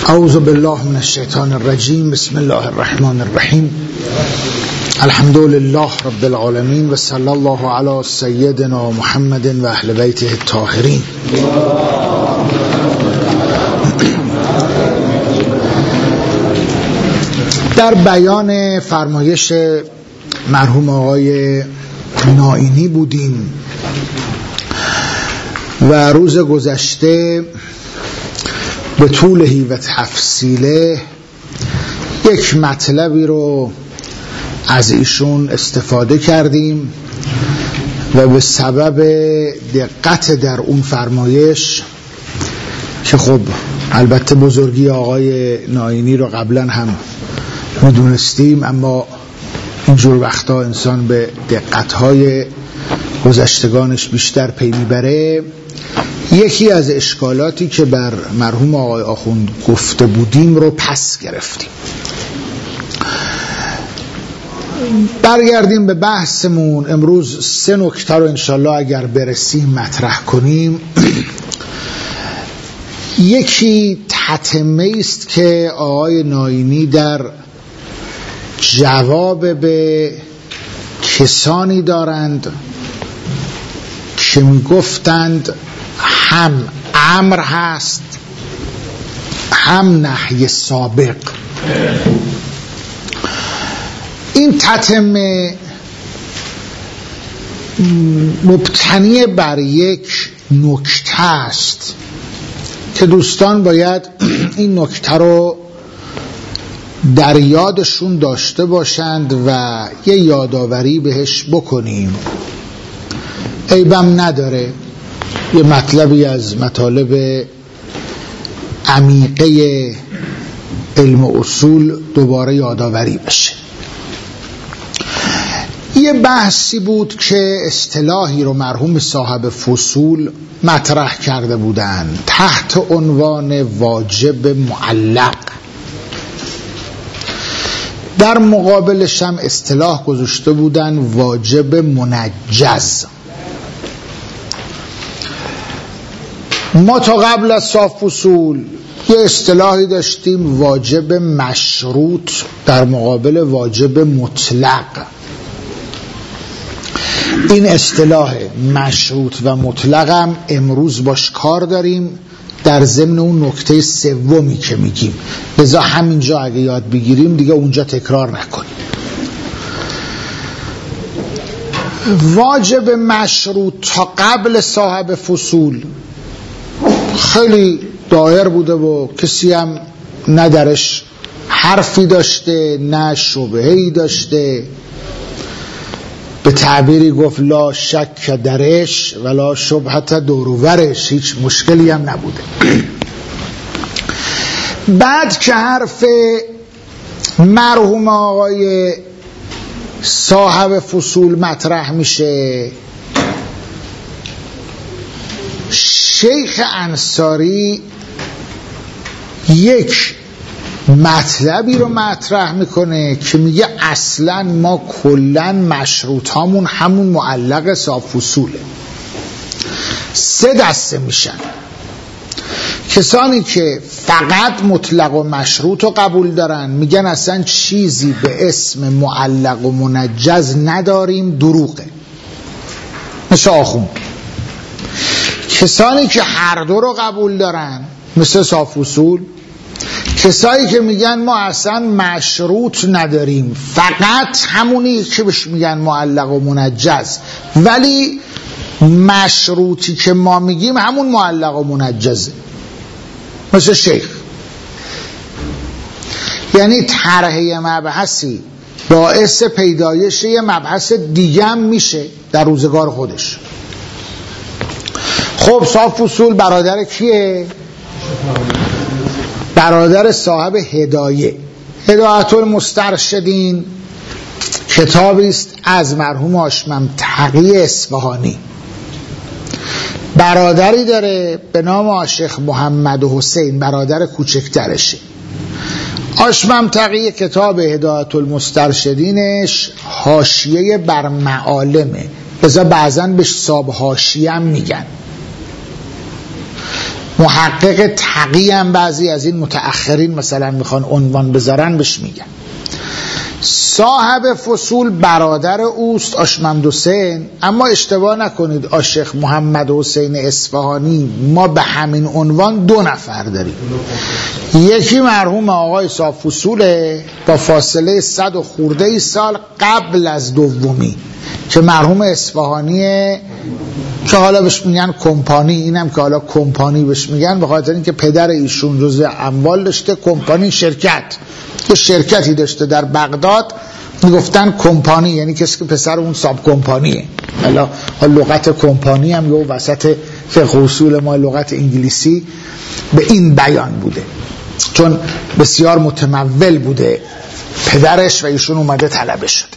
اعوذ بالله من الشیطان الرجیم. بسم الله الرحمن الرحیم. الحمد لله رب العالمین و صلی الله علی سیدنا محمد و اهل بیته الطاهرین. در بیان فرمایش مرحوم آقای نائینی بودیم و روز گذشته به طولهی و تفصیله یک مطلبی رو از ایشون استفاده کردیم و به سبب دقت در اون فرمایش که خب البته بزرگی آقای نائینی رو قبلا هم میدونستیم، اما اینجور وقتا انسان به دقت‌های گذشتگانش بیشتر پی میبره. یکی از اشکالاتی که بر مرحوم آقای آخوند گفته بودیم رو پس گرفتیم. برگردیم به بحثمون. امروز 3 نکته رو انشالله اگر برسیم مطرح کنیم. یکی تتمه است که آقای نائینی در جواب به کسانی دارند که میگفتند هم امر هست هم نهی سابق. این تتمه مبتنی بر یک نکته است که دوستان باید این نکته رو در یادشون داشته باشند و یه یادآوری بهش بکنیم. عیبم نداره یه مطلبی از مطالب عمیقه علم اصول دوباره یادآوری بشه. یه بحثی بود که اصطلاحی رو مرحوم صاحب فصول مطرح کرده بودن تحت عنوان واجب معلق. در مقابلش هم اصطلاح گذاشته بودن واجب منجز. ما تا قبل از صاحب فصول یه اصطلاحی داشتیم واجب مشروط در مقابل واجب مطلق. این اصطلاح مشروط و مطلق هم امروز باش کار داریم در ضمن اون نکته سومی که میگیم، لذا همینجا اگه یاد بگیریم دیگه اونجا تکرار نکنیم. واجب مشروط تا قبل صاحب فصول خیلی دایر بوده و کسی هم نه درش حرفی داشته نه شبهه‌ای داشته. به تعبیری گفت لا شک درش ولا شبهت دوروورش، هیچ مشکلی هم نبوده. بعد که حرف مرحوم آقای صاحب فصول مطرح میشه، شیخ انصاری یک مطلبی رو مطرح میکنه که میگه اصلا ما کلن مشروط هامون همون معلق صاحب فصوله. 3 دسته میشن: کسانی که فقط مطلق و مشروط رو قبول دارن، میگن اصلا چیزی به اسم معلق و منجز نداریم، دروغه، مثل آخوند. کسانی که هر دو رو قبول دارن مثل صاحب فصول. کسایی که میگن ما اصلا مشروط نداریم، فقط همونی که بهش میگن معلق و منجز، ولی مشروطی که ما میگیم همون معلق و منجزه، مثل شیخ. یعنی طرح مبحثی باعث پیدایش یه مبحث دیگه هم میشه در روزگار خودش. خب صاحب فصول برادر کیه؟ برادر صاحب هدایه. هدایت المسترشدین کتابی است از مرحوم هاشم تقی اصفهانی. برادری داره به نام شیخ محمد حسین، برادر کوچکترشه. هاشم تقی کتاب هدایت المسترشدینش حاشیه بر معالمه، لذا بعضن بهش صاحب حاشیه هم میگن. محقق تقی هم بعضی از این متأخرین مثلا میخوان عنوان بذارن بهش میگن. صاحب فصول برادر اوست آشممد حسین، اما اشتباه نکنید آشیخ محمد حسین اصفهانی ما به همین عنوان 2 نفر داریم. یکی مرحوم آقای صاحب فصوله با فاصله 100 و خورده سال قبل از دومی که مرحوم اصفهانیه که حالا بهش میگن کمپانی، اینم که حالا کمپانی بهش میگن به خاطر اینکه پدر ایشون جزء اموال داشته. کمپانی شرکت، یه شرکتی داشته در بغداد میگفتن کمپانی، یعنی کسی که پسر اون ساب کمپانیه. حالا لغت کمپانی هم یه وسط فقه اصول ما لغت انگلیسی به این بیان بوده، چون بسیار متمول بوده پدرش و ایشون اومده طلبه شده.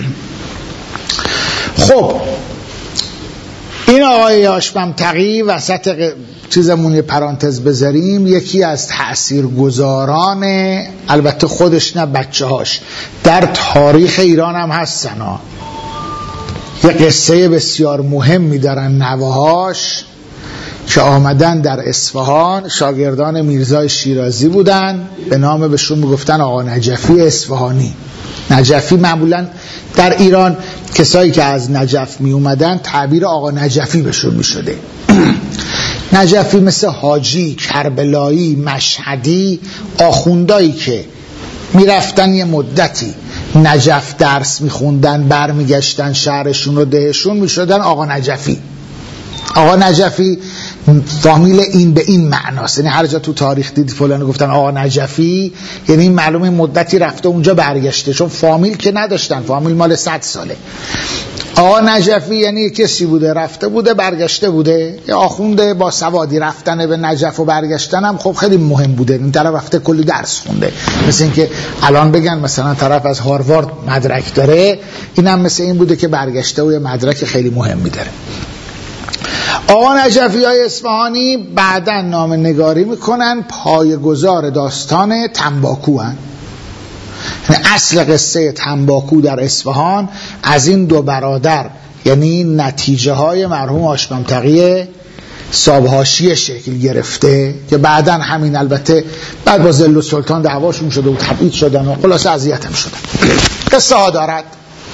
خب این آقای آشممد تقی وسط چیزمون یه پرانتز بذاریم، یکی از تأثیرگذاران، البته خودش نه بچه هاش، در تاریخ ایران هم هستن ها. یه قصه بسیار مهمی دارن نوهاش که آمدن در اصفهان، شاگردان میرزای شیرازی بودن، به نام بهشون میگفتن آقا نجفی اصفهانی. نجفی معمولا در ایران کسایی که از نجف می اومدن تعبیر آقا نجفی بهشون می شده. نجفی مثل حاجی، کربلایی، مشهدی، آخوندایی که می رفتن یه مدتی نجف درس می خوندن، بر می گشتن شهرشون و دهشون، می شدن آقا نجفی. آقا نجفی فامیل این به این معناست، یعنی هر جا تو تاریخ دیدی فلان گفتن آقا نجفی، یعنی این معلومه مدتی رفته اونجا برگشته، چون فامیل که نداشتن، فامیل مال 100 ساله. آقا نجفی یعنی کسی بوده رفته بوده برگشته بوده، یا آخونده با سوادی. رفتن به نجف و برگشتن هم خب خیلی مهم بوده، این طرف رفته کلی درس خونده، مثل این که الان بگن مثلا طرف از هاروارد مدرک داره، اینم مثل این بوده که برگشته و یه مدرک خیلی مهمی داره. آقا نجفی های اصفهانی بعداً نامه نگاری میکنن، پایه‌گذار داستان تنباکو هن. یعنی اصل قصه تنباکو در اصفهان از این 2 برادر، یعنی نتیجه های مرحوم آشممد تقی صاحب‌حاشیه شکل گرفته که بعداً همین البته بعد با ذل السلطان دعواشون شده و تبعید شدن و خلاص اذیت هم شدن. قصه ها دارد.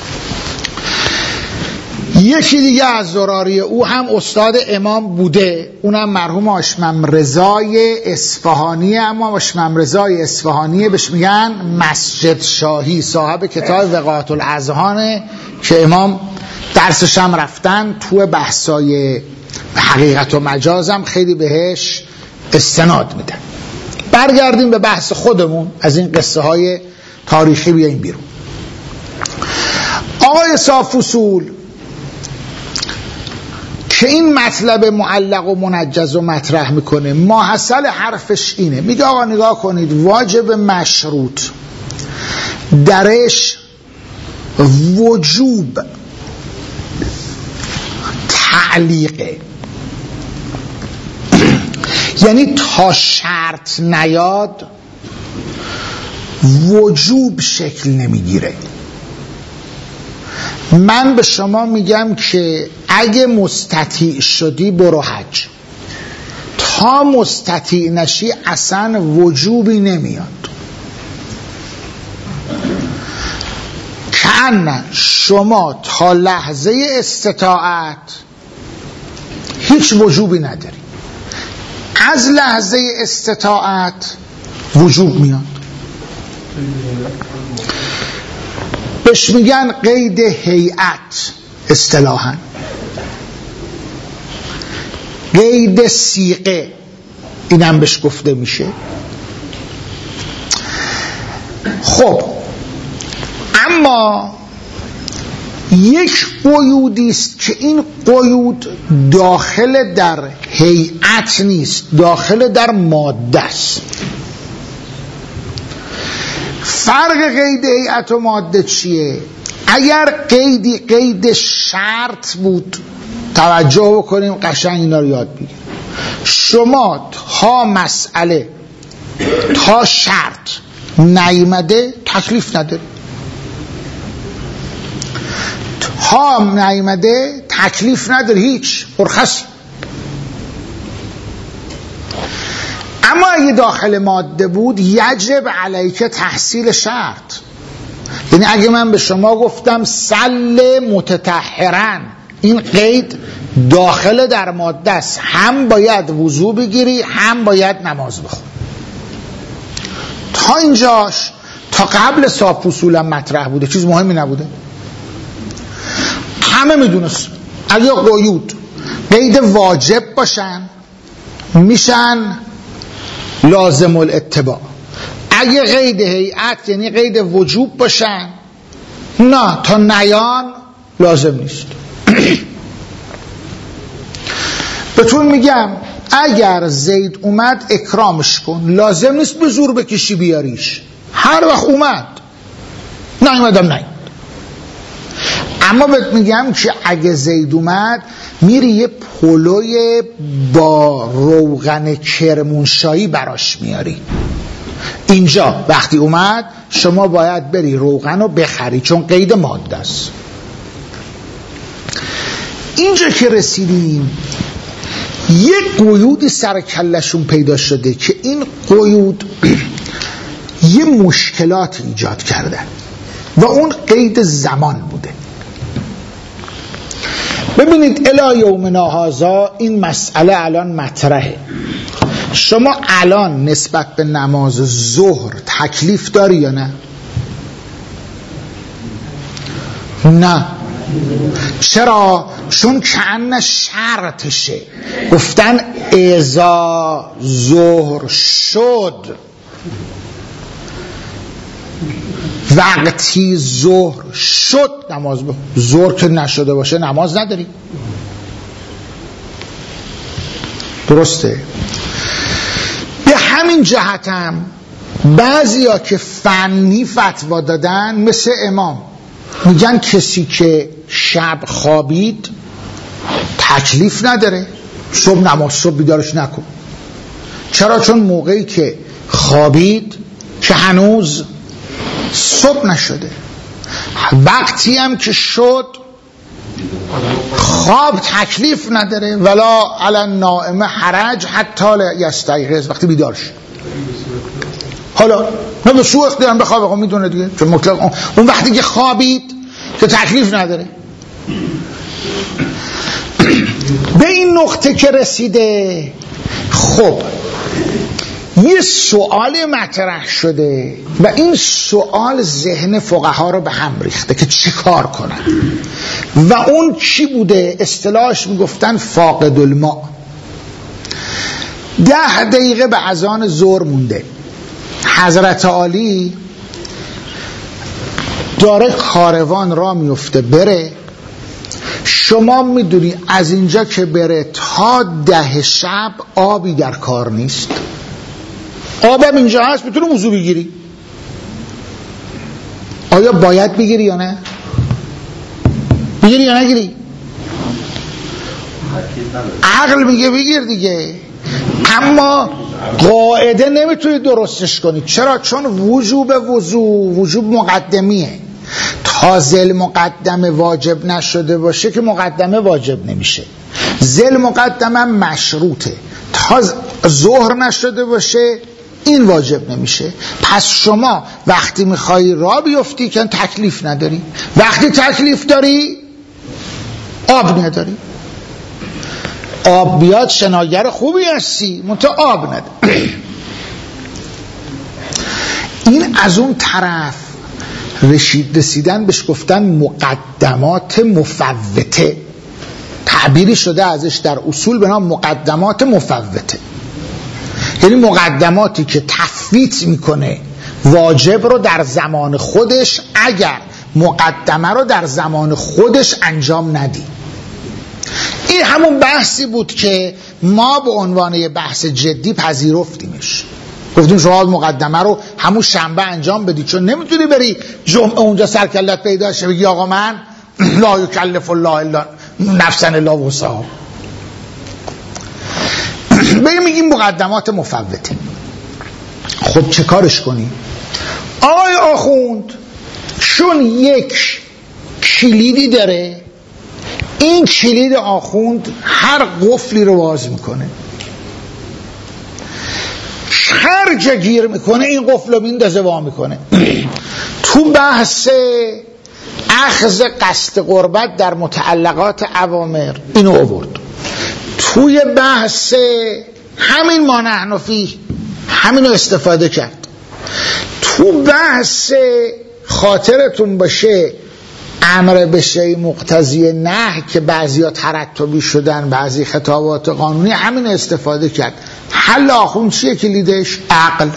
یکی دیگه از زراری او هم استاد امام بوده، اونم مرحوم آشممد رضای اصفهانی. اما آشممد رضای اصفهانی بهش میگن مسجد شاهی، صاحب کتاب وقایت الاذهان که امام درسش هم رفتن، تو بحثای حقیقت و مجاز هم خیلی بهش استناد میدن. برگردیم به بحث خودمون، از این قصه های تاریخی بیاییم بیرون. آقای صاحب فصول که این مطلب معلق و منجز و مطرح میکنه، ماحصل حرفش اینه، میگه آقا نگاه کنید، واجب مشروط درش وجوب تعلیقه، یعنی تا شرط نیاد وجوب شکل نمیگیره. من به شما میگم که اگه مستطیع شدی برو حج، تا مستطیع نشی اصلا وجوبی نمیاد. کأن شما تا لحظه استطاعت هیچ وجوبی نداری، از لحظه استطاعت وجوب میاد. بهش میگن قید هیئت، اصطلاحاً قید صیغه، اینم بهش گفته میشه. خب اما یک قیودی است که این قیود داخل در هیئت نیست، داخل در ماده است. فرق قید هیئت و ماده چیه؟ اگر قیدی قید شرط بود، توجه بکنیم قشنگ اینا رو یاد بگیریم، شما تا مسئله تا شرط نیامده تکلیف نداره، تا نیامده تکلیف نداره، هیچ مرخص. اما اگه داخل ماده بود یجب علیک تحصیل شرط، یعنی اگه من به شما گفتم سل متطهرن، این قید داخل در ماده است، هم باید وضو بگیری هم باید نماز بخونی. تا اینجاش تا قبل صاحب فصولم مطرح بوده، چیز مهمی نبوده، همه میدونست اگه قیود قید واجب باشن میشن لازم الاتباع، اگه قید هیئت یعنی قید وجوب باشن نه، تا نیان لازم نیست. بهتون میگم اگر زید اومد اکرامش کن، لازم نیست به زور بکشی بیاریش، هر وقت اومد، نیومدم نه. اما بهت میگم که اگه زید اومد میری یه پلوی با روغن کرمانشاهی براش میاری، اینجا وقتی اومد شما باید بری روغن رو بخری چون قید ماده است. اینجا که رسیدیم یک قیودی سر کلشون پیدا شده که این قیود یه مشکلات ایجاد کردن و اون قید زمان بوده. ببینید الی یومنا هذا این مسئله الان مطرحه. شما الان نسبت به نماز ظهر تکلیف داری یا نه؟ نه. چرا؟ چون کأن شرطشه، گفتن اذا ظهر شد، وقتی ظهر شد نماز بخون. ظهر که نشده باشه نماز نداری. درسته؟ به همین جهتم بعضیا که فنی فتوا دادن مثل امام میگن کسی که شب خوابید تکلیف نداره، صبح نماز صبح بیدارش نکن. چرا؟ چون موقعی که خوابید که هنوز صبح نشده، وقتی هم که شد خواب تکلیف نداره. ولا علی النائم حرج حتی یستیقظ، وقتی بیدار شد. حالا نه به سوء اختیار بخواب میدونه دیگه، چون مطلق اون وقتی که خوابید که تکلیف نداره. به این نقطه که رسیده، خب یه سوال مطرح شده و این سوال ذهن فقها رو به هم ریخته که چی کار کنن و اون چی بوده؟ اصطلاحش میگفتن فاقد الماء. 10 دقیقه به اذان ظهر مونده، حضرت عالی داره کاروان را میفته بره، شما میدونی از اینجا که بره تا 10 شب آبی در کار نیست. آبم اینجا هست میتونی وضو بگیری. آیا باید بگیری یا نه؟ بگیری یا نگیری؟ عقل میگه بگیر دیگه، اما قاعده نمیتونی درستش کنی. چرا؟ چون وجوب وجوب مقدمیه. تا ذل مقدمه واجب نشده باشه که مقدمه واجب نمیشه. ذل مقدمه مشروطه، تا ظهر نشده باشه این واجب نمیشه. پس شما وقتی میخوایی راه بیفتی که تکلیف نداری، وقتی تکلیف داری آب نداری. آب بیاد شناگر خوبی هستی، منتها آب نداری. این از اون طرف رسیدن بهش گفتن مقدمات مفوته، تعبیری شده ازش در اصول به نام مقدمات مفوته، یعنی مقدماتی که تفویت میکنه واجب رو در زمان خودش اگر مقدمه رو در زمان خودش انجام ندی. این همون بحثی بود که ما به عنوان یه بحث جدی پذیرفتیمش، گفتیم شما مقدمه رو همون شنبه انجام بدی، چون نمیتونی بری جمعه اونجا سرکلت پیدا شه بگی آقا من لا یکلف الله الا نفسا الا وسعها. میگیم مقدمات مفوته. خب چه کارش کنیم؟ آقای آخوند چون یک کلیدی داره، این کلید آخوند هر قفلی رو باز میکنه. هر جا گیر میکنه این قفل رو میندازه وا میکنه. تو بحث اخذ قصد قربت در متعلقات اوامر اینو آورد. توی بحث همین ما نحن فیه همینو استفاده کرد. تو بحث خاطرتون باشه امر به شیء مقتضی نهی که بعضیا ترتبی شدن، بعضی خطابات قانونی، همین استفاده کرد. حل آخون چیه کلیدش؟ عقل،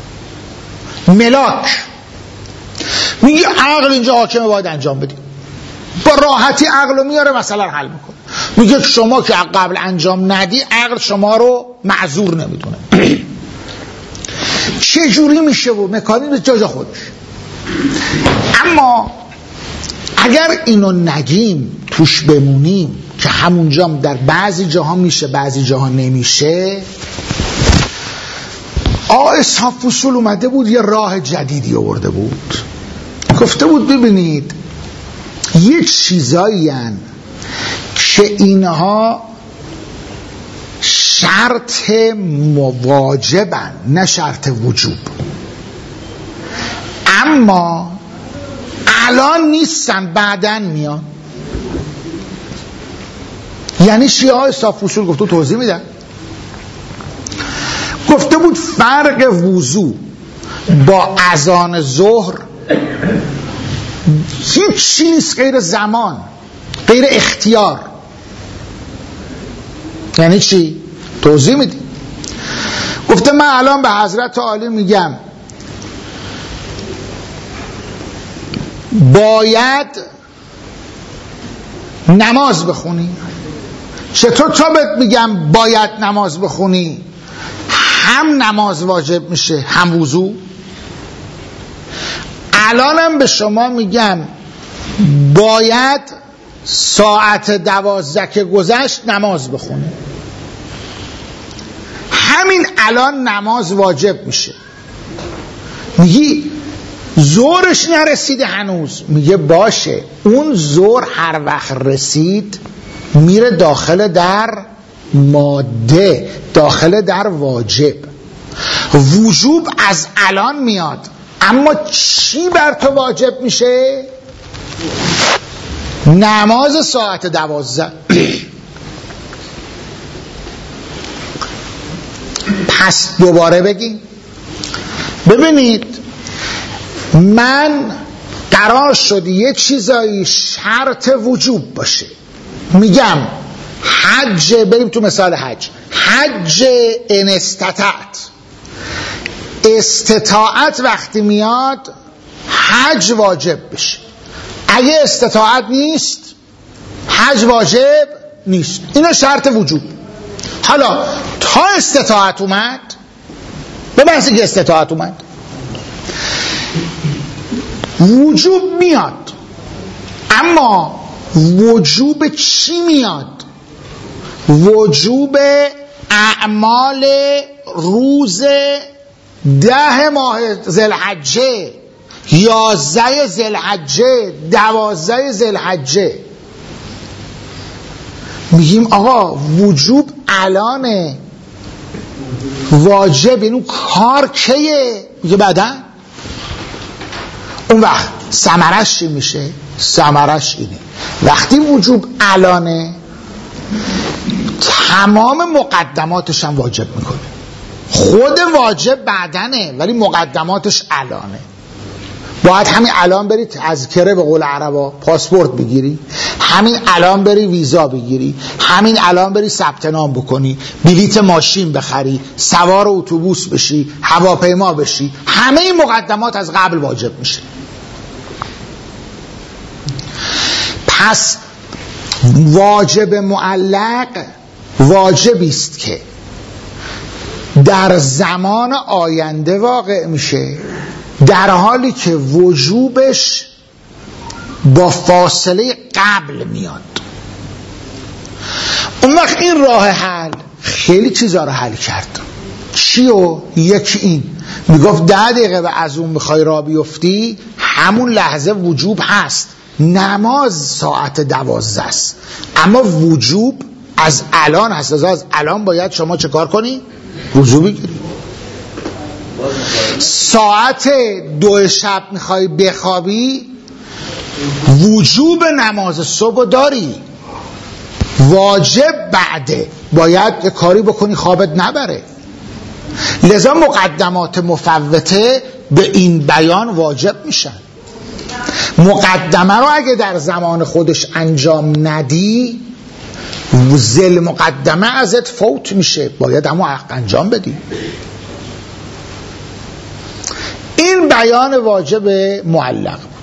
ملاک. میگه عقل اینجا حاکمه، باید انجام بدیم. با راحتی عقل رو میاره مثلا حل میکنه. میگه شما که قبل انجام ندی عقل شما رو معذور نمیدونه. چه جوری میشه و مکانیزم جا خودش. اما اگر اینو نگیم توش بمونیم که همونجا در بعضی جاها میشه بعضی جاها نمیشه، اصحاب فصول اومده بود یه راه جدیدی آورده بود. گفته بود ببینید یه چیزایی هن که اینها شرط واجبن نه شرط وجوب، اما الان نیستن بعدن میان. یعنی شیعه های صاف اصول گفته توضیح میدن. گفته بود فرق وضو با اذان ظهر هیچی نیست غیر زمان، غیر اختیار. یعنی چی؟ توضیح میدی. گفته من الان به حضرت عالی میگم باید نماز بخونی. چطور تا بهت میگم باید نماز بخونی هم نماز واجب میشه هم وضو؟ الانم به شما میگم باید ساعت 12 که گذشت نماز بخونی. همین الان نماز واجب میشه. میگی ظهرش نرسیده هنوز. میگه باشه، اون ظهر هر وقت رسید میره داخل در ماده، داخل در واجب. وجوب از الان میاد، اما چی بر تو واجب میشه؟ نماز ساعت 12. پس دوباره بگی ببینید، من قرار شد یه چیزایی شرط وجوب باشه. میگم حج، بریم تو مثال حج ان استطاعت وقتی میاد حج واجب بشه. اگه استطاعت نیست حج واجب نیست. اینو شرط وجوب. حالا تا استطاعت اومد، به بحثی که استطاعت اومد وجوب میاد، اما وجوب چی میاد؟ وجوب اعمال روز 10 ماه ذوالحجه، 11 ذوالحجه، 12 ذوالحجه. میگیم آقا وجوب الانه، واجب اینو کار کیه؟ میگه بعدا. اون وقت ثمرش چی میشه؟ ثمرش اینه وقتی وجوب الانه تمام مقدماتش هم واجب میکنه. خود واجب بعدنه ولی مقدماتش الانه. باید همین الان بری تذکره به قول عربا پاسپورت بگیری، همین الان بری ویزا بگیری، همین الان بری ثبت نام بکنی، بلیت ماشین بخری، سوار اتوبوس بشی، هواپیما بشی. همه این مقدمات از قبل واجب میشه. پس واجب معلق واجبی است که در زمان آینده واقع میشه، در حالی که وجوبش با فاصله قبل میاد. اون وقت این راه حل خیلی چیزا رو حل کرد. چیو؟ یکی این میگفت 10 دقیقه به از اون میخوای را بیفتی، همون لحظه وجوب هست. نماز ساعت 12 است، اما وجوب از الان هست. از الان باید شما چه کار کنی؟ وضو بگیری. ساعت 2 شب میخوای بخوابی، وجوب نماز صبح داری، واجب بعده، باید یه کاری بکنی خوابت نبره. لذا مقدمات مفوته به این بیان واجب میشن. مقدمه رو اگه در زمان خودش انجام ندی، زل مقدمه ازت فوت میشه، باید همون حق انجام بدی. این بیان واجب معلق بود.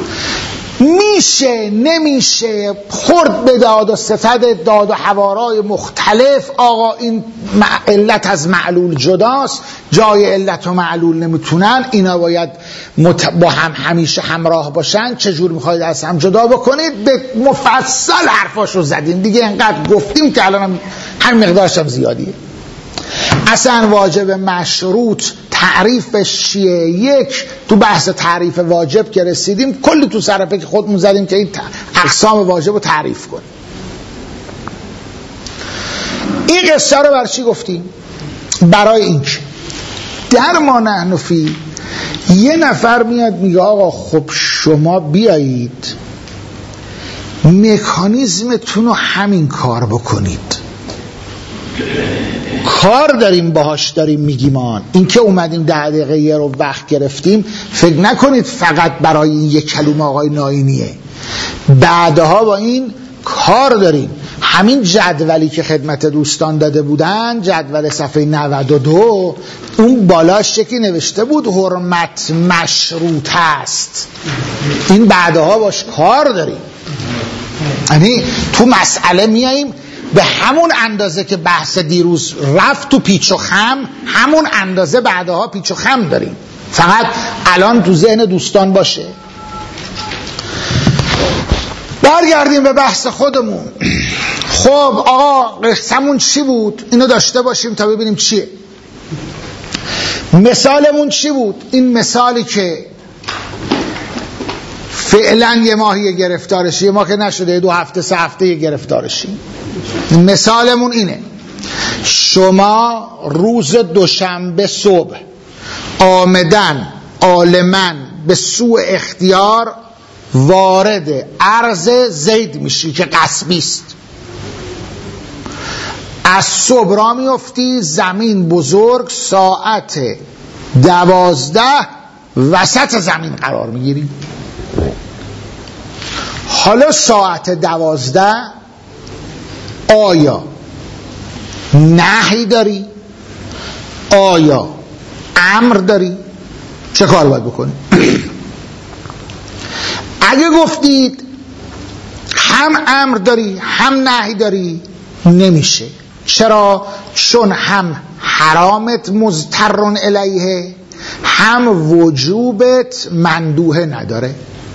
میشه نمیشه خورد به داد و ستد داد و حوارای مختلف، آقا این علت از معلول جداست، جای علت و معلول نمیتونن، اینا باید با هم همیشه همراه باشن، چجور میخواید از هم جدا بکنید؟ به مفصل حرفاشو زدیم دیگه، انقدر گفتیم که الان هم مقدارش هم زیادیه. اصلا واجب مشروط تعریفش چیه؟ یک، تو بحث تعریف واجب که رسیدیم کلی تو سرفه که خودمون زدیم که این اقسام واجب رو تعریف کنیم. این قصه رو برای چی گفتیم؟ برای اینکه در ما نحنفی یه نفر میاد میگه آقا خب شما بیایید مکانیزمتون رو همین کار بکنید، کار داریم باهاش داریم میگیم این که اومدیم 10 دقیقه یه رو وقت گرفتیم، فکر نکنید فقط برای این یک کلمه آقای ناینیه، بعدها با این کار داریم. همین جدولی که خدمت دوستان داده بودن، جدول صفحه 92، اون بالاش یکی نوشته بود حرمت مشروط است، این بعدها باش کار داریم. یعنی تو مسئله میاییم به همون اندازه که بحث دیروز رفت تو پیچ و خم، همون اندازه بعدها پیچ و خم داریم، فقط الان تو ذهن دوستان باشه. برگردیم به بحث خودمون. خب آقا قصه‌مون چی بود؟ اینو داشته باشیم تا ببینیم چیه. مثالمون چی بود؟ این مثالی که فعلا یه ماهی گرفتارشی، یه ماه که نشده 2 هفته 3 هفته گرفتارشی. مثالمون اینه: شما روز دوشنبه صبح آمدن عالماً به سوء اختیار وارد ارض زید میشی که غصبی است. از صبح را میفتی، زمین بزرگ، ساعت 12 وسط زمین قرار میگیری. حالا ساعت 12 آیا نهی داری؟ آیا امر داری؟ چه کار باید بکنی؟ اگه گفتید هم امر داری هم نهی داری، نمیشه. چرا؟ چون هم حرامت مضطرن الیه، هم وجوبت مندوحه نداره.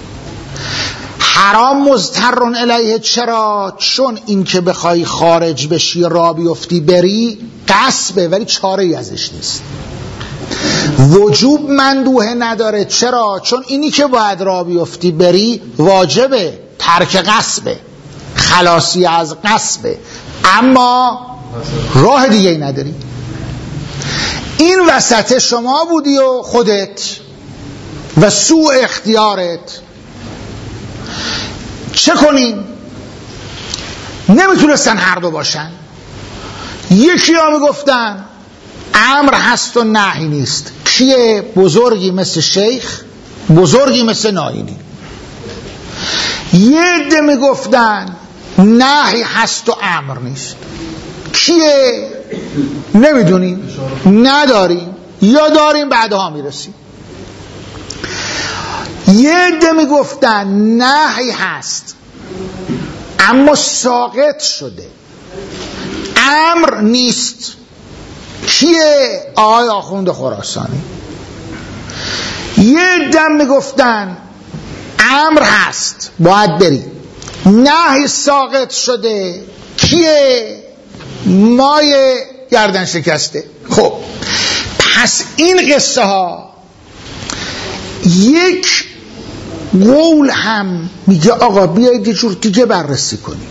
حرام مضطرن الیه چرا؟ چون این که بخوای خارج بشی را بیفتی بری غصبه، ولی چاره ای ازش نیست. وجوب مندوحه نداره چرا؟ چون اینی که باید را بیفتی بری واجبه، ترک غصبه، خلاصی از غصبه، اما راه دیگه ای نداری. این وسط شما بودی و خودت و سوء اختیارت. چه کنیم؟ نمیتونستن هر دو باشن. یکی ها میگفتن امر هست و نهی نیست. کیه؟ بزرگی مثل شیخ، بزرگی مثل ناینی. یه عده میگفتن نهی هست و امر نیست. کیه؟ نمیدونیم، نداریم، یا داریم بعدها میرسیم. یه عده میگفتن نهی هست اما ساقط شده، امر نیست. کیه؟ آقای آخوند خراسانی. یه عده میگفتن امر هست باید بری، نهی ساقط شده. کیه؟ مای گردن شکسته. خب پس این قصه ها یک قول هم میگه آقا بیایید یه جور دیگه بررسی کنیم،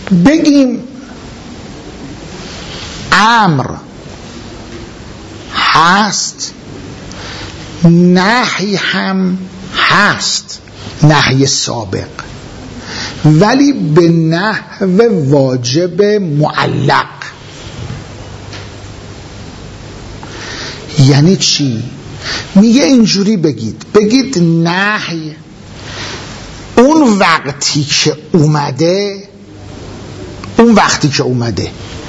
بگیم امر هست، نهی هم هست، نهی سابق، ولی به نحو واجب معلق. یعنی چی؟ میگه اینجوری بگید نهی اون وقتی که اومده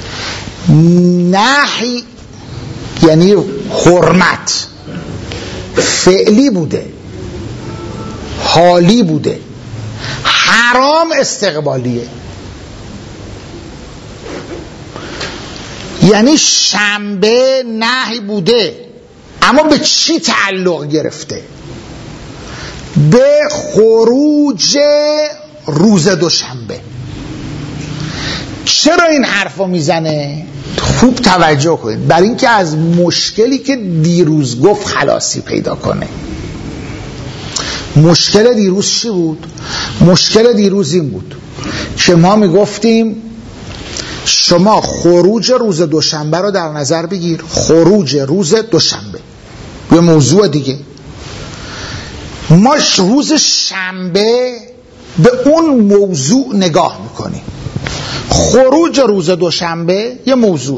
نهی یعنی حرمت فعلی بوده، حالی بوده، حرام استقبالیه. یعنی شنبه نهی بوده، اما به چی تعلق گرفته؟ به خروج روز دوشنبه. چرا این حرفو میزنه؟ خوب توجه کنید، برای اینکه از مشکلی که دیروز گفت خلاصی پیدا کنه. مشکل دیروز چی بود؟ مشکل دیروز این بود که ما میگفتیم شما خروج روز دوشنبه رو در نظر بگیر، خروج روز دوشنبه یه موضوع دیگه. ما روز شنبه به اون موضوع نگاه میکنیم. خروج روز دوشنبه یه موضوع،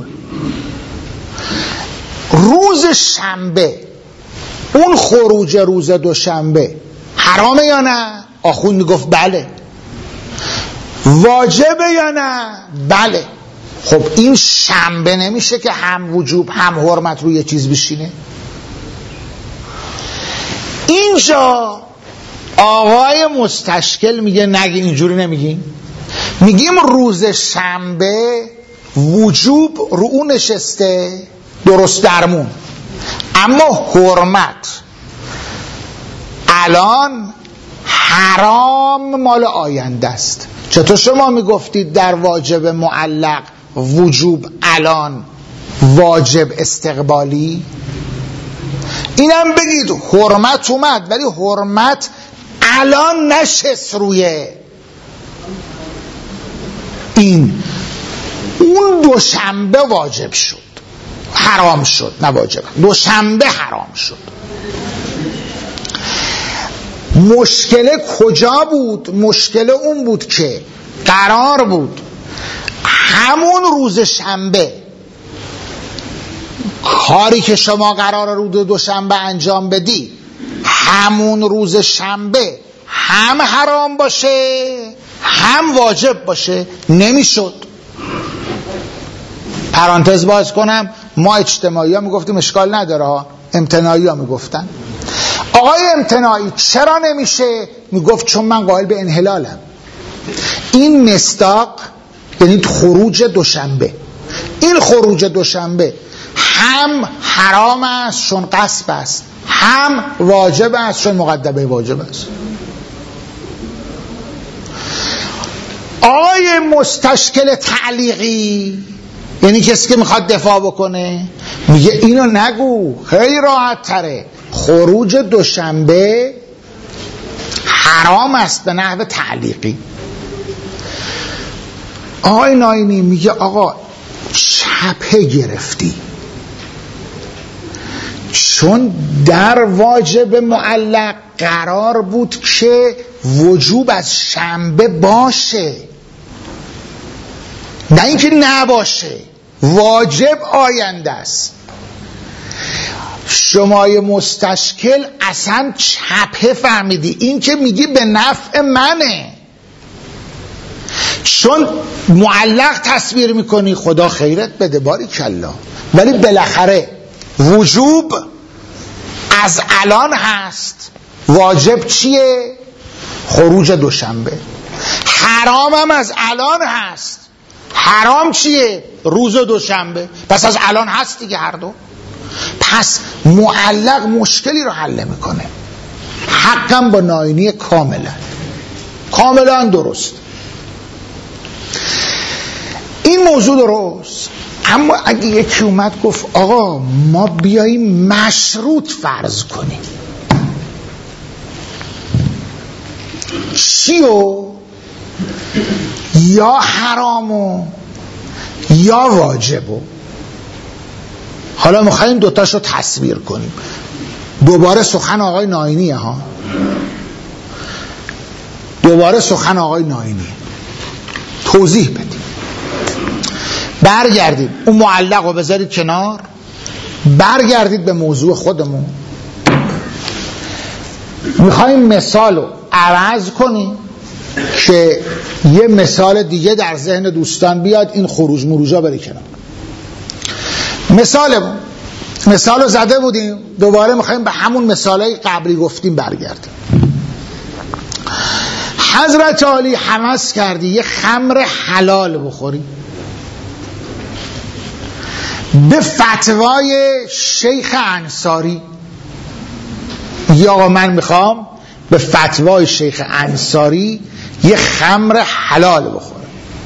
روز شنبه اون خروج روز دوشنبه حرامه یا نه؟ آخوند گفت بله. واجبه یا نه؟ بله. خب این شنبه نمیشه که هم وجوب هم حرمت روی چیز بشینه. اینجا آقای مستشکل میگه نگی، اینجوری نمیگیم، میگیم روز شنبه وجوب رو اون نشسته درست درمون، اما حرمت الان حرام مال آینده است. چطور شما میگفتید در واجب معلق وجوب الان واجب استقبالی؟ اینم بگید حرمت اومد، ولی حرمت الان نشست روی این، اون دوشنبه واجب شد، حرام شد، نه واجب، دوشنبه حرام شد. مشکل کجا بود؟ مشکل اون بود که قرار بود همون روز شنبه کاری که شما قرار روز دوشنبه انجام بدی همون روز شنبه هم حرام باشه هم واجب باشه. نمیشد. پرانتز باز کنم، ما اجتماعی ها میگفتیم اشکال نداره ها، امتناعی ها میگفتن. آقای امتناعی چرا نمیشه؟ میگفت چون من قائل به انحلالم. این مصداق یعنی خروج دوشنبه، این خروج دوشنبه هم حرام است چون غصب است، هم واجب است چون مقدمه واجب است. آقای مستشکل تعلیقی یعنی کسی که میخواد دفاع بکنه میگه اینو نگو، خیلی راحت تره، خروج دوشنبه حرام است به نحو تعلیقی. آقای ناینی میگه آقا چپه گرفتی، چون در واجب معلق قرار بود که وجوب از شنبه باشه، نه اینکه نباشه، واجب آینده است. شمای مستشکل اصلا چپه فهمیدی، این که میگی به نفع منه، چون معلق تصویر میکنی، خدا خیرت بده باری کلا، ولی بالاخره وجوب از الان هست، واجب چیه؟ خروج دوشنبه. حرام هم از الان هست، حرام چیه؟ روز دوشنبه. پس از الان هست دیگه هر دو. پس معلق مشکلی رو حل میکنه. حقم با ناینی کاملا درست. این موضوع درست. اما اگه یکی اومد گفت آقا ما بیاییم مشروط فرض کنیم، چیو؟ یا حرامو یا واجبو. حالا میخواییم دوتاشو تصویر کنیم. دوباره سخن آقای ناینیه ها، دوباره سخن آقای ناینیه. توضیح بدیم، برگردید اون معلق رو بذارید کنار، برگردید به موضوع خودمون. میخواییم مثال رو عوض کنیم که یه مثال دیگه در ذهن دوستان بیاد، این خروج مروجا بره کنار. مثال رو زده بودیم، دوباره میخواییم به همون مثالای قبلی گفتیم برگردیم. حضرت علی هوس کردی یه خمر حلال بخوری، به فتوای شیخ انصاری، یا آقا من میخوام به فتوای شیخ انصاری یه خمر حلال بخوره.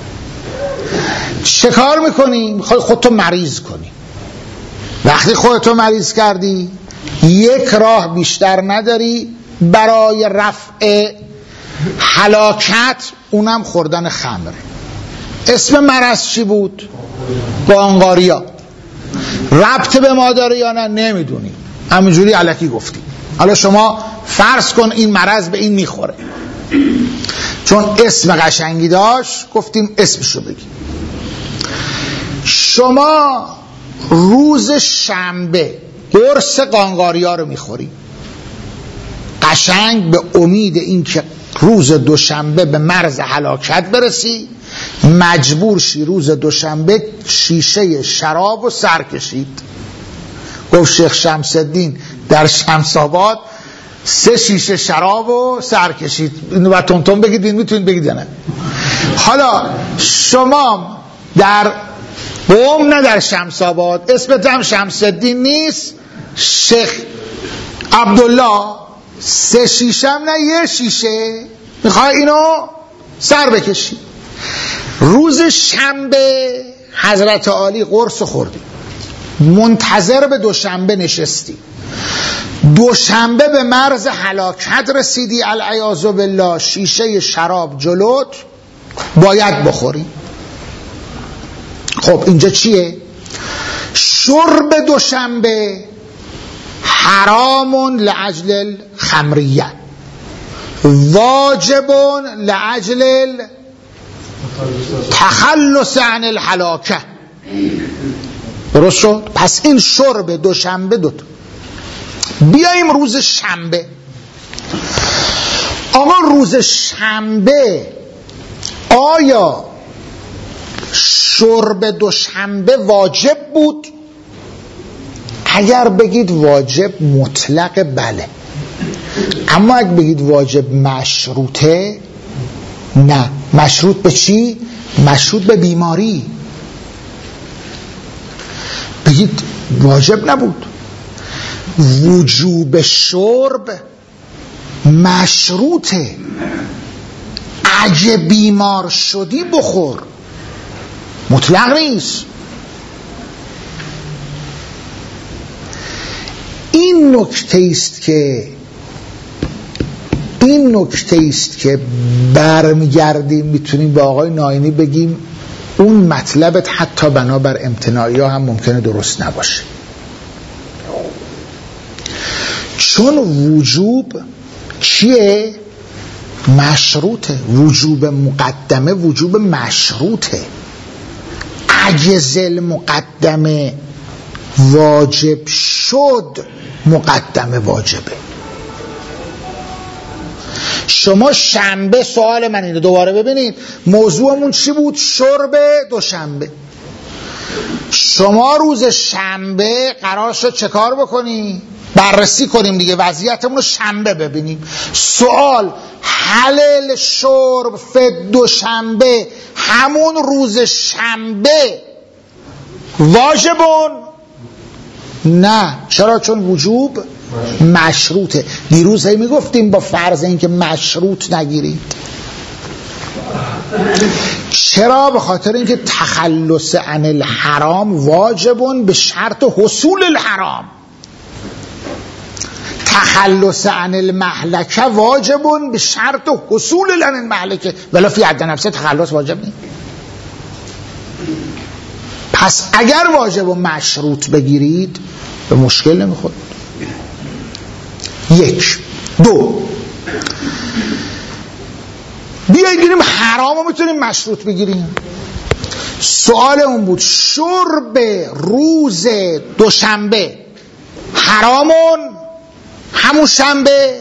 چه کار میکنی؟ میخوای خودتو مریض کنی. وقتی خودتو مریض کردی یک راه بیشتر نداری برای رفع هلاکت، اونم خوردن خمر. اسم مرض چی بود؟ قانقاریا. ربط به ما داره یا نه نمیدونی، همینجوری الکی گفتیم. حالا شما فرض کن این مرض به این میخوره، چون اسم قشنگی داشت گفتیم اسمشو بگیم. شما روز شنبه قرص قانقاریا رو میخوری، قشنگ به امید این که روز دوشنبه به مرز هلاکت برسی، مجبور شی روز دوشنبه شیشه شراب و سر کشید. گفت شیخ شمس الدین در شمس آباد 3 شیشه شراب و سر کشید. اینو باید تون بگید، این میتونید بگید نه. حالا شما در قم نه در شمس آباد، اسمت هم شمس الدین نیست، شیخ عبدالله 3 شیشه هم نه 1 شیشه میخوای اینو سر بکشی. روز شنبه حضرت علی قرص خوردی، منتظر به دوشنبه نشستی، دوشنبه به مرز هلاکت رسیدی العیاذ بالله، شیشه شراب جلوت باید بخوری. خب اینجا چیه؟ شرب دوشنبه حرام لعجل الخمریه، واجب لعجل تخلص عن الهلاکه. درست شد؟ پس این شرب دوشنبه دوتا. بیاییم روز شنبه. آقا روز شنبه آیا شرب دوشنبه واجب بود؟ اگر بگید واجب مطلق بله، اما اگر بگید واجب مشروطه نه. مشروط به چی؟ مشروط به بیماری. بگید واجب نبود. وجوب شرب مشروطه، اگه بیمار شدی بخور، مطلق نیست. این نکته است که برمیگردیم میتونیم به آقای ناینی بگیم اون مطلبت حتی بنابر امتناعی ها هم ممکنه درست نباشه، چون وجوب چیه؟ مشروطه. وجوب مقدمه وجوب مشروطه. عجز المقدمه واجب شد، مقدمه واجبه. شما شنبه، سوال من اینو دوباره ببینید، موضوعمون چی بود؟ شرب دوشنبه. شما روز شنبه قرار شد چه کار بکنی؟ بررسی کنیم دیگه، وضعیتمون رو شنبه ببینیم. سوال، حلل شرب فد دوشنبه همون روز شنبه واجبون؟ نه. چرا؟ چون وجوب مشروطه. دیروز هی میگفتیم با فرض اینکه مشروط نگیرید. چرا؟ به خاطر اینکه تخلص عن الحرام واجبون به شرط حصول الحرام، تخلص عن المهلکه واجبون به شرط حصول عن المهلکه، ولی فی حد نفسه تخلص واجب نیست. پس اگر واجب و مشروط بگیرید به مشکل نمیخورید. 1. 2. بیایید ببینیم حرام رو میتونیم مشروط بگیریم. سوال اون بود شرب روز دوشنبه حرامون همون شنبه؟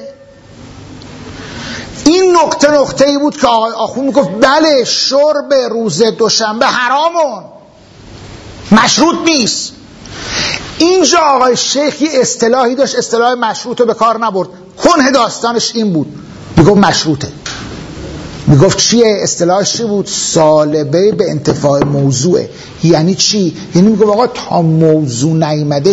این نقطه ای بود که آخوند میگفت بله شرب روز دوشنبه حرامون مشروط نیست. اینجا آقای شیخ یه اصطلاحی داشت، اصطلاح مشروط رو به کار نبرد. کنه داستانش این بود، میگفت مشروطه. میگفت چیه؟ اصطلاحش چی بود؟ سالبه به انتفاع موضوعه. یعنی چی؟ یعنی میگفت آقا تا موضوع نیامده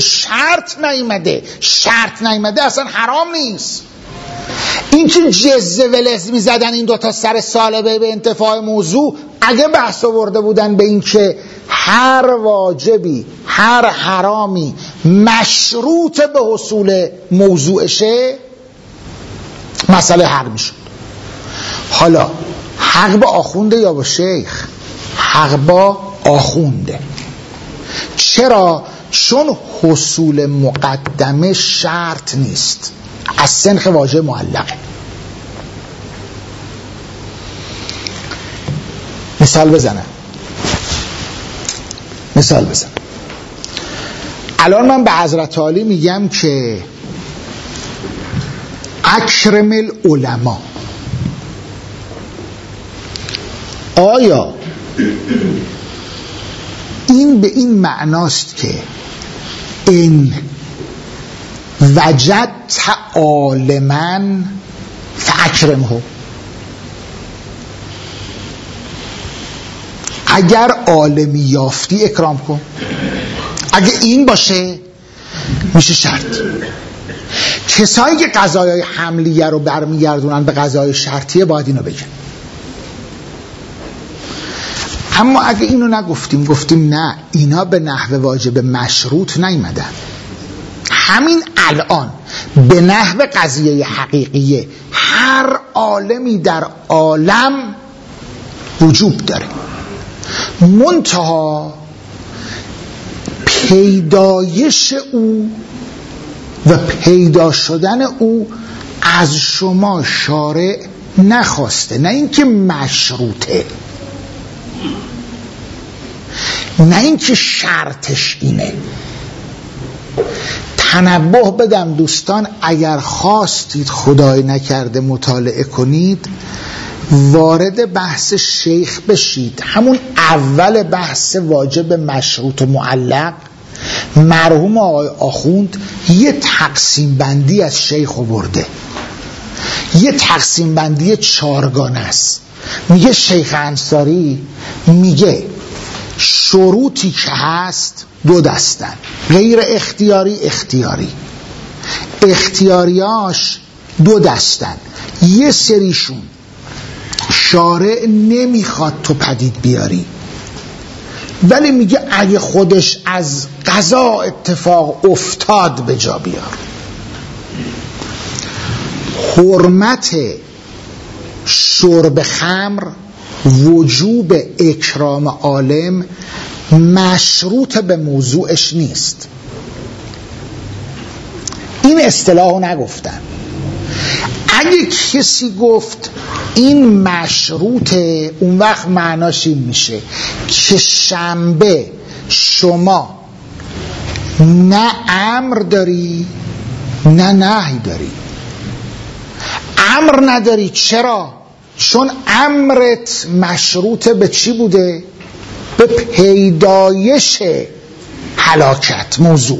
شرط نیامده اصلا حرام نیست. این که جزه ولز میزدن این دوتا سر سالبه به انتفاع موضوع، اگه بحث آورده بودن به این که هر واجبی هر حرامی مشروط به حصول موضوعشه مسئله حل میشد. حالا حق با آخونده یا با شیخ؟ حق با آخونده. چرا؟ چون حصول مقدمه شرط نیست، از سنخ واجب معلقه. مثال بزنم. الان من به حضرت عالی میگم که اکرم العلماء، آیا این به این معناست که ان وجدت عالما فاکرمه؟ اگر عالمی یافتی اکرام کن. اگه این باشه میشه شرط. کسایی که قضایای حملیه رو برمیگردونن به قضای شرطیه باید اینو بگن. اما اگه اینو نگفتیم، گفتیم نه اینا به نحو واجب مشروط نیامدن، همین الان به نحو قضیه حقیقیه هر عالمی در عالم وجوب داره، منتها پیدایش او و پیدا شدن او از شما شارع نخواسته، نه اینکه مشروطه، نه اینکه شرطش اینه. تنبه بدم دوستان، اگر خواستید خدای نکرده مطالعه کنید، وارد بحث شیخ بشید. همون اول بحث واجب مشروط و معلق، مرحوم آقای آخوند یه تقسیم بندی از شیخ آورده، یه تقسیم بندی چارگانه است. میگه شیخ انصاری میگه شروطی که هست دو دستن، غیر اختیاری اختیاری. اختیاریاش دو دستن، یه سریشون شارع نمیخواد تو پدید بیاری، ولی میگه اگه خودش از قضا اتفاق افتاد به جا بیار. حرمت شرب خمر، وجوب اکرام عالم مشروط به موضوعش نیست. این اصطلاحو نگفتن. اگه کسی گفت این مشروطه، اون وقت معناش این میشه که شنبه شما نه امر داری نه نهی داری. امر نداری، چرا؟ چون امرت مشروط به چی بوده؟ به پیدایش هلاکت موضوع.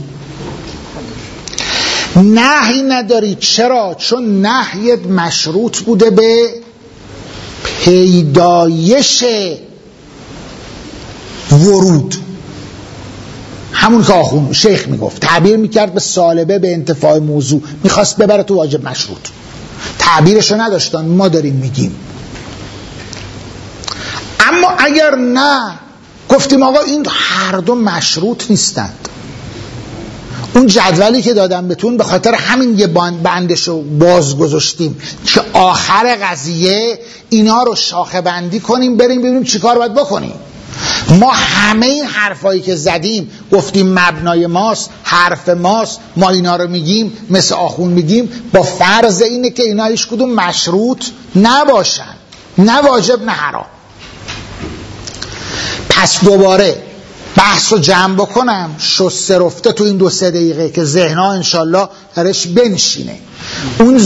نهی نداری، چرا؟ چون نهیت مشروط بوده به پیدایش ورود. همون که آخون شیخ میگفت، تعبیر میکرد به سالبه به انتفاع موضوع، میخواست ببره تو واجب مشروط. تعبیرشو نداشتن، ما داریم میگیم. اما اگر نه، گفتیم آقا این هر دو مشروط نیستند. اون جدولی که دادم بهتون به خاطر همین یه بندشو باز گذاشتیم که آخر قضیه اینا رو شاخه بندی کنیم، بریم ببینیم چی کار باید بکنیم. ما همه این حرفایی که زدیم گفتیم مبنای ماست، حرف ماست، ما اینا رو میگیم مثل آخون میگیم، با فرض اینه که اینا هیچ کدوم مشروط نباشن، نه واجب نه حرام. پس دوباره بحث رو جمع بکنم شسته رفته تو این 2-3 دقیقه که ذهنها انشالله درش بنشینه. اون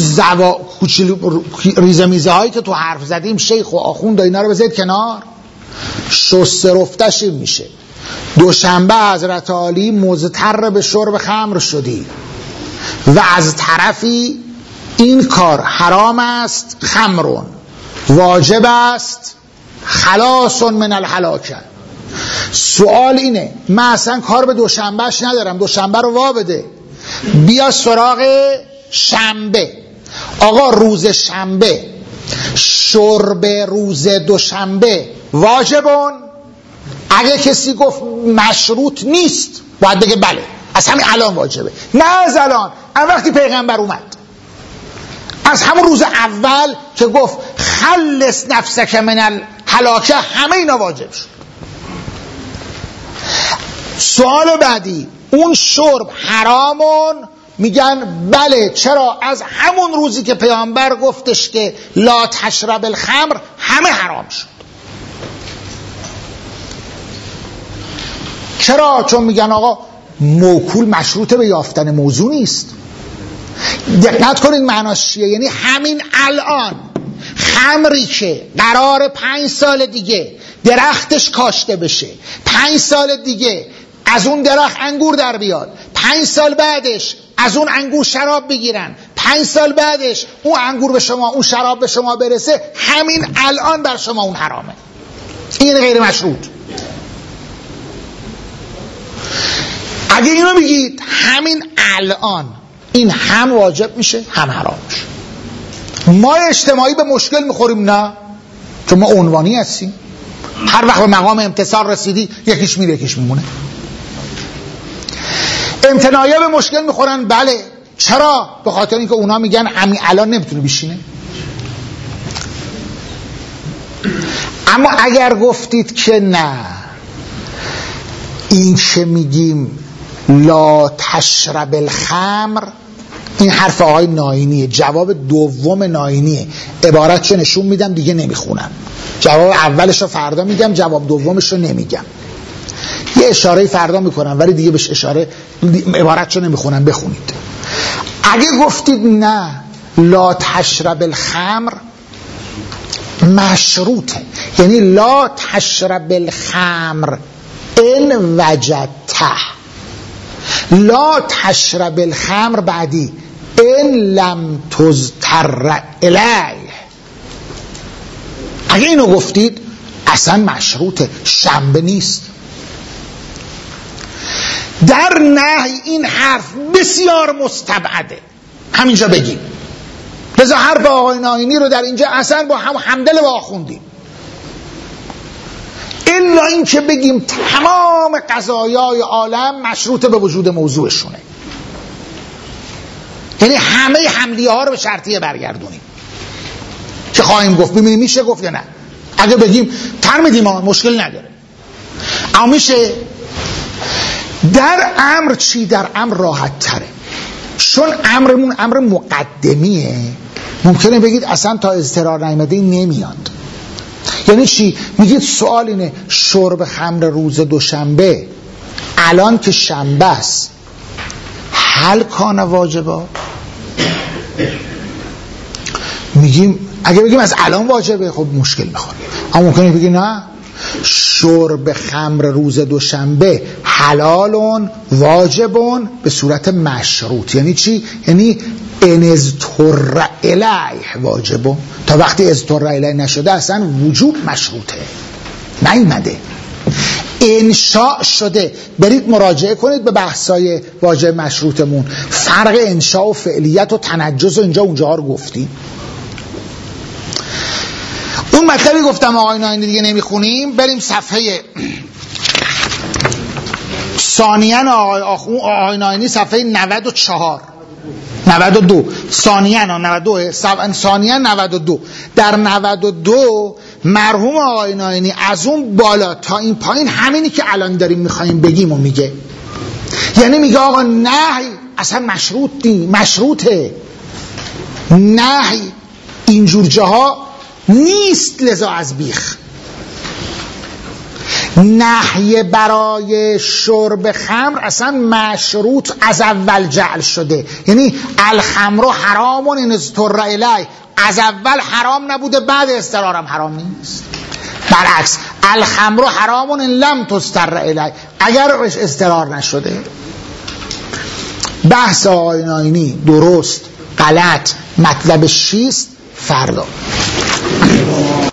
ریزه میزه هایی که تو حرف زدیم شیخ و آخوند اینا رو بذارید کنار. شسته رفتش این میشه دوشنبه حضرت عالی مضطر به شرب خمر شدی و از طرفی این کار حرام است، خمرون واجب است، خلاص من الهلاکه. سوال اینه من اصلا کار به دوشنبهش ندارم، دوشنبه رو وا بده، بیا سراغ شنبه. آقا روز شنبه شرب روز دوشنبه واجبون؟ اگه کسی گفت مشروط نیست باید بگه بله از همین الان واجبه، نه از الان، وقتی پیغمبر اومد از همون روز اول که گفت خلص نفسک من الهلاکه همه اینا واجب شد. سوال بعدی اون شرب حرامون؟ میگن بله. چرا؟ از همون روزی که پیامبر گفتش که لا تشرب الخمر همه حرام شد. چرا؟ چون میگن آقا موکول مشروط به یافتن موضوع نیست. دقت کنید معناش چیه، یعنی همین الان خمری که قرار 5 سال دیگه درختش کاشته بشه، 5 سال دیگه از اون درخت انگور در بیاد، 5 سال بعدش از اون انگور شراب بگیرن، 5 سال بعدش اون انگور به شما، اون شراب به شما برسه، همین الان بر شما اون حرامه. این غیر مشروط. اگه اینو بگید همین الان این هم واجب میشه هم حرام میشه. ما اجتماعی به مشکل میخوریم؟ نه، چون ما عنوانی هستیم. هر وقت به مقام امتصال رسیدی یکیش میره یکیش میمونه. امتناعی به مشکل میخورن؟ بله. چرا؟ به خاطر اینکه اونا میگن همین الان نمیتونه بشینه. اما اگر گفتید که نه، این که میگیم لا تشرب الخمر، این حرف آقای ناینیه، جواب دوم ناینیه. عبارتشو نشون میدم دیگه نمیخونم، جواب اولش رو فردا میگم، جواب دومش رو نمیگم، یه اشاره فردا میکنم ولی دیگه بهش اشاره، عبارتشو نمیخونم، بخونید. اگه گفتید نه لا تشرب الخمر مشروطه، یعنی لا تشرب الخمر ان وجدته، لا تشرب الخمر بعدی ان لم تضطر الیه. اگه اینو گفتید اصلا مشروطه، شنبه نیست. در نهی این حرف بسیار مستبعده، همینجا بگیم. لذا حرف آقای ناینی رو در اینجا اصلا با همدل با خوندیم، الا این که بگیم تمام قضایای عالم مشروط به وجود موضوعشونه، یعنی همه حملیه ها رو به شرطیه برگردونیم که خواهیم گفت. ببینیم میشه گفت یا نه. اگه بگیم تر میدیم مشکل نداره، اما میشه. در امر چی؟ در امر راحت تره، چون امرمون امر مقدمیه. ممکنه بگید اصلا تا اضطرار نیامده نمیاد. یعنی چی؟ میگید سوال اینه شرب خمر روز دوشنبه الان که شنبه است هل کان واجبا؟ میگیم اگه بگیم از الان واجبه خب مشکل میخوره. اما ممکنه بگی نه، شرب خمر روز دوشنبه حلالون واجبون به صورت مشروط. یعنی چی؟ یعنی ان اضطر الیه واجبون، تا وقتی اضطر الیه نشده اصلا وجوب مشروطه، نیامده، انشاء شده. برید مراجعه کنید به بحثای واجب مشروطمون، فرق انشاء و فعلیت و تنجز و اینجا اونجا رو گفتیم. اون مطلبی گفتم آقای ناینی دیگه نمیخونیم. بریم صفحه ثانیاً آقای ناینی صفحه 94 92 ثانیاً 92 ثانیاً 92. در 92 مرحوم آقای ناینی از اون بالا تا این پایین همینی که الان داریم میخواییم بگیم و میگه. یعنی میگه آقا نهی اصلا مشروطه، نهی اینجور جاها نیست، لذا از بیخ. نهی برای شرب خمر اصلا مشروط از اول جعل شده. یعنی الخمر حرام این اضطر الیه، از اول حرام نبوده بعد اضطرارم حرام نیست. برعکس الخمر حرام این لم تضطر الیه، اگر اضطرار نشده. بحث آقای ناینی درست غلط مطلبش چیست فردا.